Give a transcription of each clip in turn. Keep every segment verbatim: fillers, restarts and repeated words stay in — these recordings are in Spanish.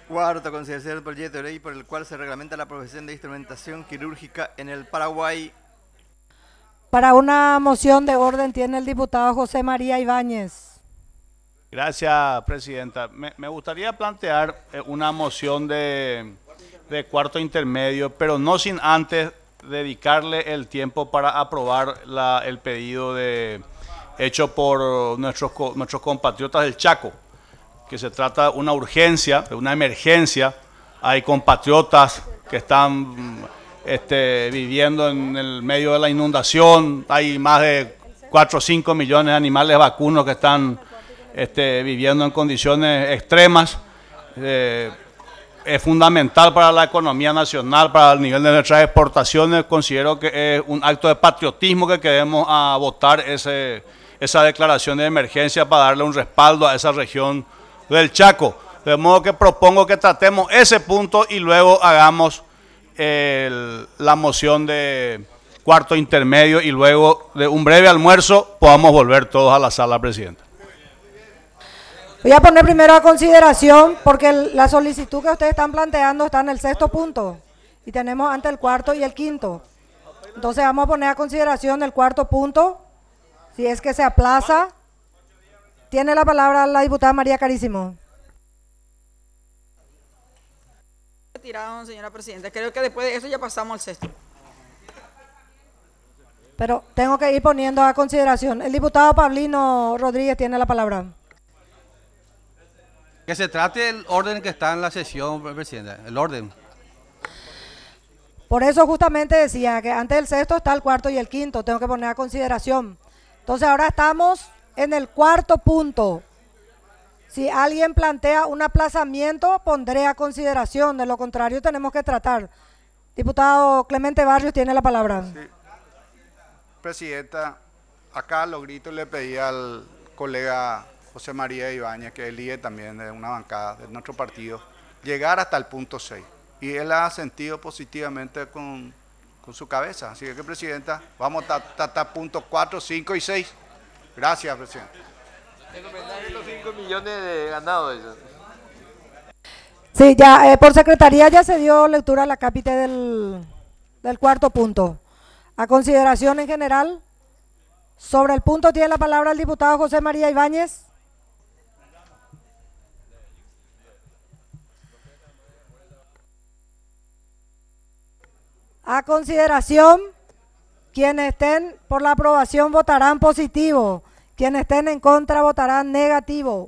Cuarto, consideración del proyecto de ley por el cual se reglamenta la profesión de instrumentación quirúrgica en el Paraguay. Para una moción de orden tiene el diputado José María Ibáñez. Gracias, presidenta. Me, me gustaría plantear eh, una moción de, de cuarto intermedio, pero no sin antes dedicarle el tiempo para aprobar la- el pedido de, hecho por nuestros, co- nuestros compatriotas del Chaco, que se trata de una urgencia, de una emergencia. Hay compatriotas que están mm, este, viviendo en el medio de la inundación, hay más de cuatro o cinco millones de animales vacunos que están este, viviendo en condiciones extremas. Eh, es fundamental para la economía nacional, para el nivel de nuestras exportaciones. Considero que es un acto de patriotismo que queremos a votar ese, esa declaración de emergencia para darle un respaldo a esa región del Chaco. De modo que propongo que tratemos ese punto y luego hagamos el, la moción de cuarto intermedio y luego de un breve almuerzo podamos volver todos a la sala, presidenta. Voy a poner primero a consideración porque el- la solicitud que ustedes están planteando está en el sexto punto y tenemos ante el cuarto y el quinto. Entonces vamos a poner a consideración el cuarto punto, si es que se aplaza. Tiene la palabra la diputada María Carísimo. Retirado, señora presidenta. Creo que después de eso ya pasamos al sexto. Pero tengo que ir poniendo a consideración. El diputado Pablino Rodríguez tiene la palabra. Que se trate del orden que está en la sesión, presidenta, el orden. Por eso justamente decía que antes del sexto está el cuarto y el quinto, tengo que poner a consideración. Entonces ahora estamos en el cuarto punto. Si alguien plantea un aplazamiento, pondré a consideración, de lo contrario tenemos que tratar. Diputado Clemente Barrios tiene la palabra. Sí. Presidenta, acá a los gritos le pedí al colega José María Ibáñez, que es el líder también de una bancada de nuestro partido, llegar hasta el punto seis. Y él ha sentido positivamente con, con su cabeza. Así que, Presidenta, vamos a tratar puntos cuatro, cinco y seis. Gracias, Presidenta. En homenaje a los cinco millones de ganados. Ellos. Sí, ya eh, por secretaría ya se dio lectura a la cápite del, del cuarto punto. A consideración en general, sobre el punto tiene la palabra el diputado José María Ibáñez. A consideración, quienes estén por la aprobación votarán positivo, quienes estén en contra votarán negativo.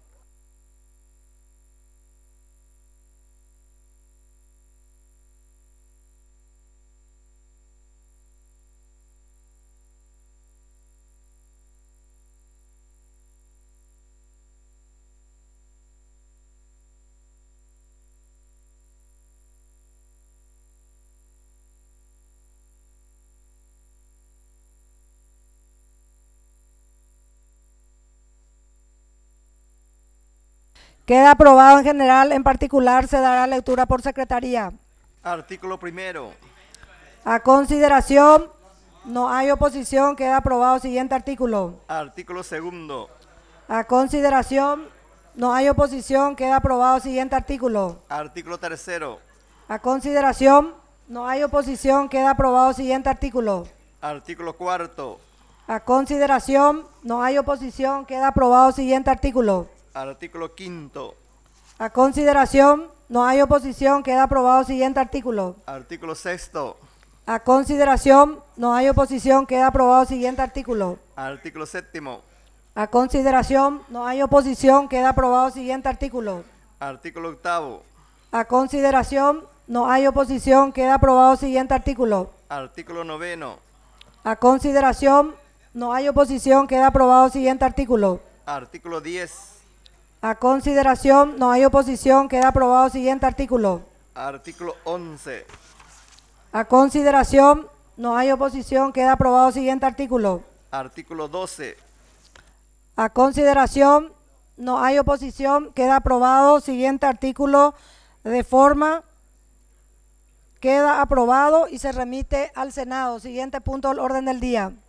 Queda aprobado en general, en particular se dará lectura por secretaría. Artículo primero. A consideración, no hay oposición, queda aprobado siguiente artículo. Artículo segundo. A consideración, no hay oposición, queda aprobado siguiente artículo. Artículo tercero. A consideración, no hay oposición, queda aprobado siguiente artículo. Artículo cuarto. A consideración, no hay oposición, queda aprobado siguiente artículo. Artículo quinto. A consideración, no hay oposición, queda aprobado siguiente artículo. Artículo sexto. A consideración, no hay oposición, queda aprobado siguiente artículo. Artículo séptimo. A consideración, no hay oposición, queda aprobado siguiente artículo. Artículo octavo. A consideración, no hay oposición, queda aprobado siguiente artículo. Artículo noveno. A consideración, no hay oposición, queda aprobado siguiente artículo. Artículo diez. A consideración, no hay oposición, queda aprobado siguiente artículo. Artículo once. A consideración, no hay oposición, queda aprobado siguiente artículo. Artículo doce. A consideración, no hay oposición, queda aprobado siguiente artículo de forma, queda aprobado y se remite al Senado. Siguiente punto del orden del día.